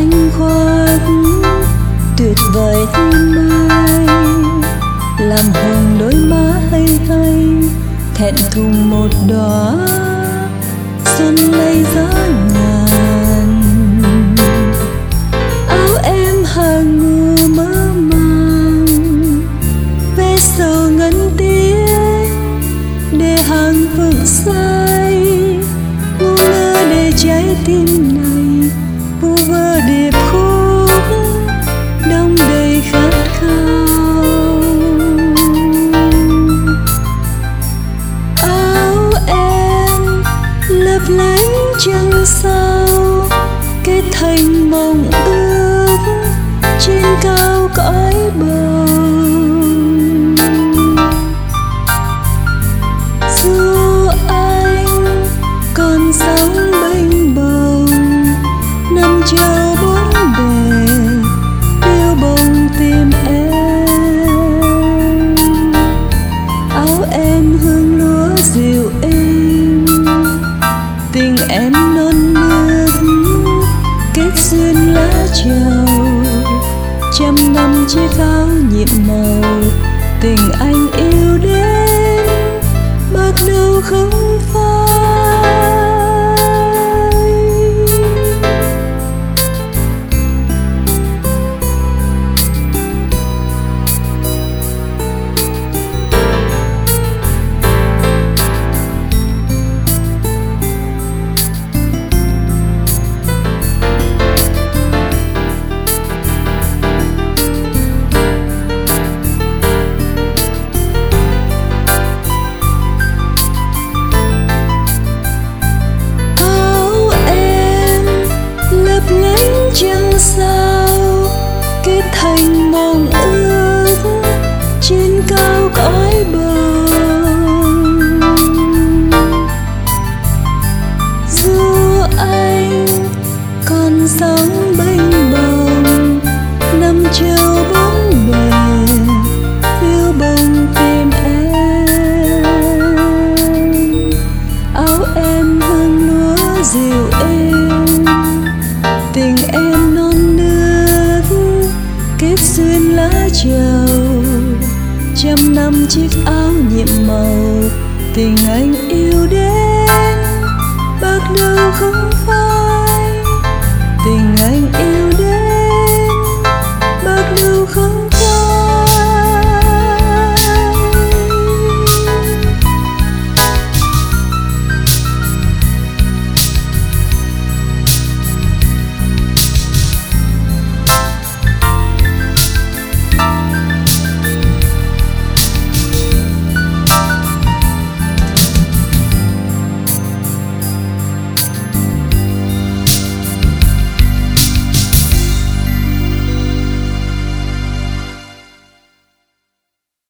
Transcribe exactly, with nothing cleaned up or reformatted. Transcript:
thanh khoác tuyệt vời như mai, làm hồng đôi má hay hay thẹn thùng một đóa xuân lây gió ngàn. Áo em hàng ngừa mơ màng, ve sầu ngân tiếc để hàng vững say, ngu ngơ để trái tim này vu vơ điệp khúc đông đầy khát khao. Áo em lấp lánh trăng sao kết thành mộng ước trên cao cõi bầu. Dù anh còn sống bênh bồng năm châu bốn bề yêu bồng tìm em. Áo em hương lúa dịu êm, tình em non nước kết duyên lá trầu. Trăm năm chiếc áo nhiệm màu tình anh yêu đến bạc đầu không phai. Trăng sao kết thành mộng ước trên cao cõi bầu. Dù anh còn sống bênh bồng năm châu bốn bề phiêu bồng tìm em. Áo em hương lúa dịu êm, tình em non nước kết duyên lá trầu. Trăm năm chiếc áo nhiệm màu tình anh yêu đến bạc đầu không phai.